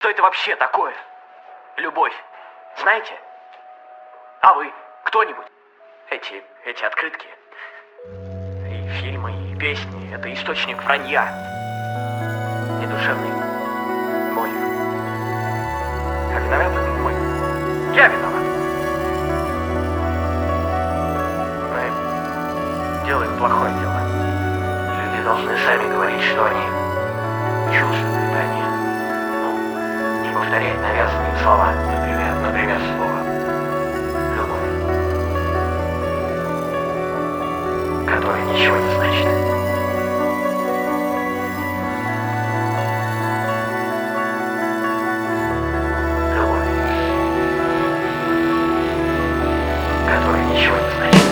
это вообще такое? Любовь. Знаете? А вы? Кто-нибудь? Эти открытки. И фильмы, и песни. Это источник вранья. Недушевный. Мой. А виноват мы. Я виноват. Мы делаем плохое дело. Люди должны сами говорить, что они чувствуют, а не повторять навязанные слова. Например, слово «любовь», которое ничего не значит. Любовь, которая ничего не значит.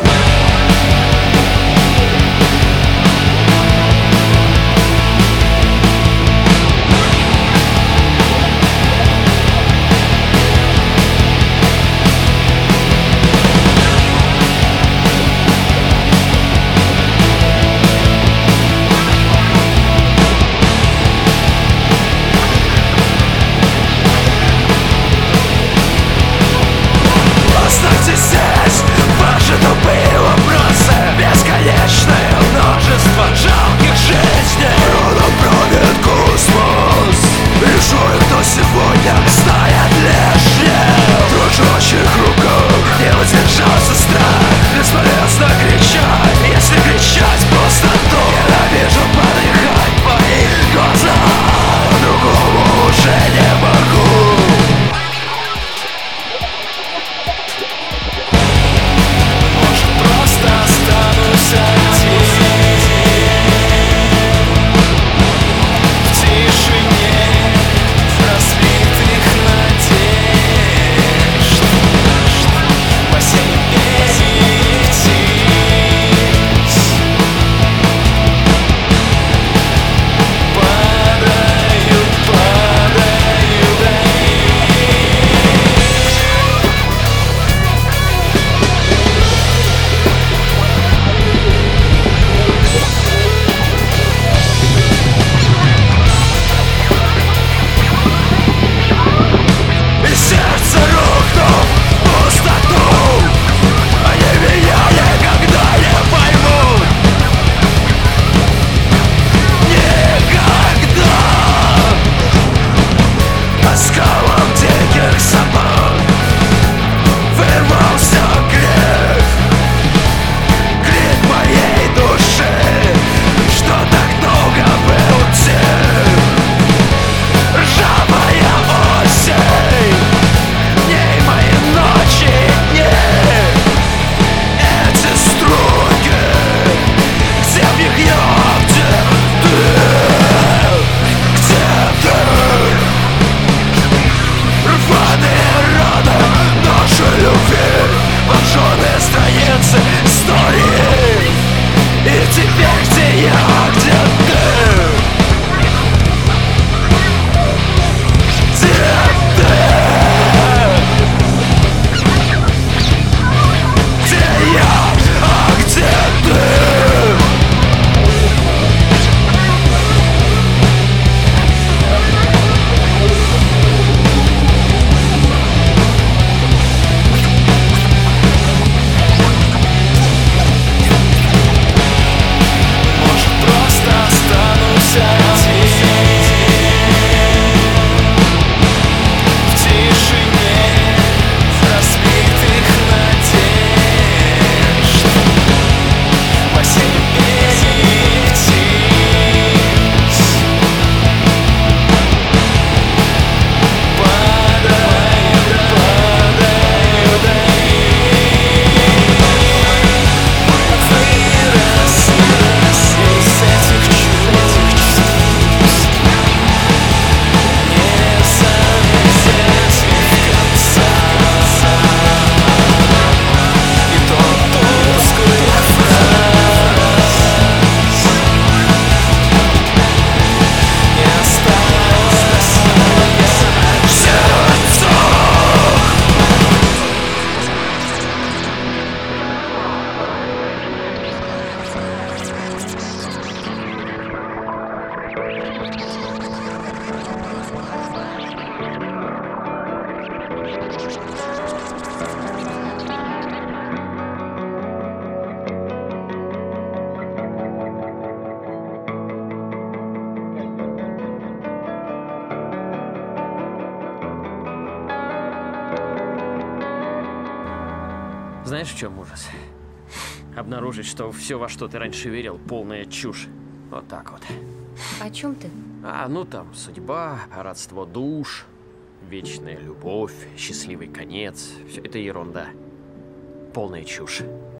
Знаешь, в чем ужас? Обнаружить, что все, во что ты раньше верил, полная чушь. Вот так вот. О чем ты? Ну там судьба, родство душ, вечная любовь, счастливый конец. Все это ерунда. Полная чушь.